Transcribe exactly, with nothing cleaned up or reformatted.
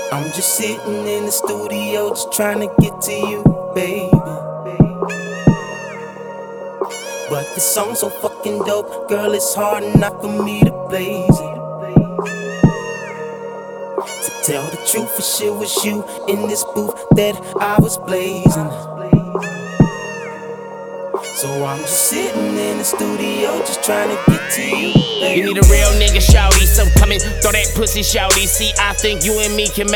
I'm just sitting in the studio, just trying to get to you, baby. But this song's so fucking dope, girl, it's hard enough for me to blaze it. To tell the truth, for sure it was you in this booth that I was blazing. So I'm just sitting in the studio, just trying to get to you, baby. You need a real nigga, shawty, so come and throw that pussy, shawty. See, I think you and me can make